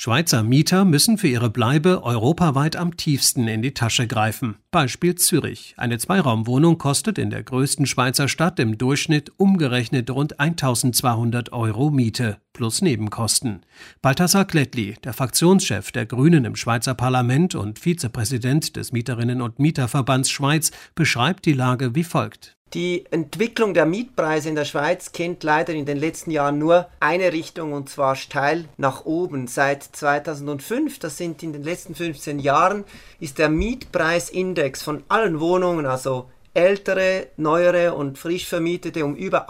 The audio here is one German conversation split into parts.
Schweizer Mieter müssen für ihre Bleibe europaweit am tiefsten in die Tasche greifen. Beispiel Zürich. Eine Zweiraumwohnung kostet in der größten Schweizer Stadt im Durchschnitt umgerechnet rund 1.200 € Miete plus Nebenkosten. Balthasar Glättli, der Fraktionschef der Grünen im Schweizer Parlament und Vizepräsident des Mieterinnen- und Mieterverbands Schweiz, beschreibt die Lage wie folgt. Die Entwicklung der Mietpreise in der Schweiz kennt leider in den letzten Jahren nur eine Richtung, und zwar steil nach oben. Seit 2005, das sind in den letzten 15 Jahren, ist der Mietpreisindex von allen Wohnungen, also ältere, neuere und frisch vermietete, um über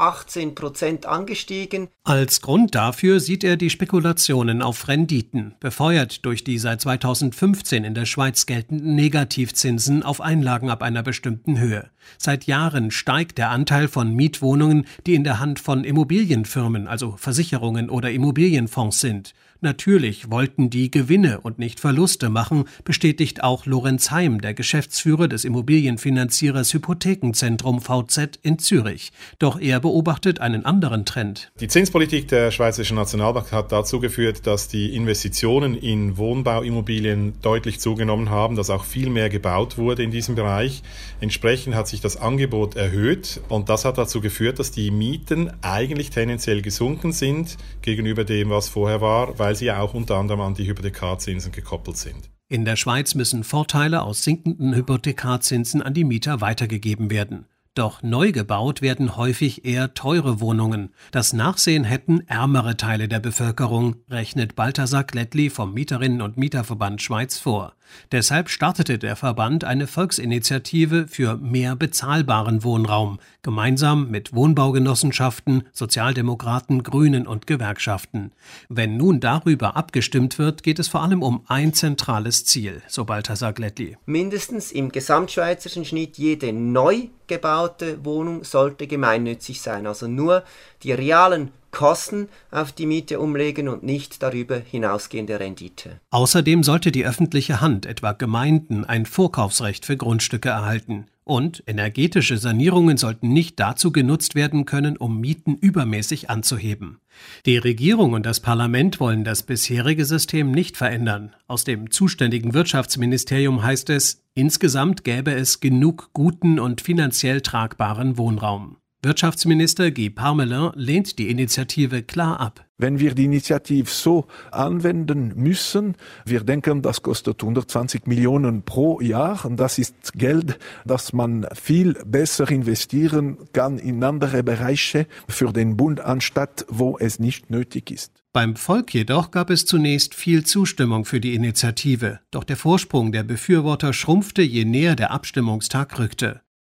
18% angestiegen. Als Grund dafür sieht er die Spekulationen auf Renditen, befeuert durch die seit 2015 in der Schweiz geltenden Negativzinsen auf Einlagen ab einer bestimmten Höhe. Seit Jahren steigt der Anteil von Mietwohnungen, die in der Hand von Immobilienfirmen, also Versicherungen oder Immobilienfonds sind. Natürlich wollten die Gewinne und nicht Verluste machen, bestätigt auch Lorenz Heim, der Geschäftsführer des Immobilienfinanzierers Hypothekenzentrum VZ in Zürich. Doch er beobachtet einen anderen Trend. Die Zinspolitik der Schweizerischen Nationalbank hat dazu geführt, dass die Investitionen in Wohnbauimmobilien deutlich zugenommen haben, dass auch viel mehr gebaut wurde in diesem Bereich. Entsprechend hat sich das Angebot erhöht und das hat dazu geführt, dass die Mieten eigentlich tendenziell gesunken sind gegenüber dem, was vorher war, weil sie ja auch unter anderem an die Hypothekarzinsen gekoppelt sind. In der Schweiz müssen Vorteile aus sinkenden Hypothekarzinsen an die Mieter weitergegeben werden. Doch neu gebaut werden häufig eher teure Wohnungen. Das Nachsehen hätten ärmere Teile der Bevölkerung, rechnet Balthasar Glättli vom Mieterinnen- und Mieterverband Schweiz vor. Deshalb startete der Verband eine Volksinitiative für mehr bezahlbaren Wohnraum, gemeinsam mit Wohnbaugenossenschaften, Sozialdemokraten, Grünen und Gewerkschaften. Wenn nun darüber abgestimmt wird, geht es vor allem um ein zentrales Ziel, so Balthasar Glättli. Mindestens im gesamtschweizerischen Schnitt jede neu gebaute Wohnung sollte gemeinnützig sein, also nur die realen Kosten auf die Miete umlegen und nicht darüber hinausgehende Rendite. Außerdem sollte die öffentliche Hand, etwa Gemeinden, ein Vorkaufsrecht für Grundstücke erhalten. Und energetische Sanierungen sollten nicht dazu genutzt werden können, um Mieten übermäßig anzuheben. Die Regierung und das Parlament wollen das bisherige System nicht verändern. Aus dem zuständigen Wirtschaftsministerium heißt es, insgesamt gäbe es genug guten und finanziell tragbaren Wohnraum. Wirtschaftsminister Guy Parmelin lehnt die Initiative klar ab. Wenn wir die Initiative so anwenden müssen, wir denken, das kostet 120 Millionen pro Jahr und das ist Geld, das man viel besser investieren kann in andere Bereiche für den Bund, anstatt wo es nicht nötig ist. Beim Volk jedoch gab es zunächst viel Zustimmung für die Initiative, doch der Vorsprung der Befürworter schrumpfte, je näher der Abstimmungstag rückte.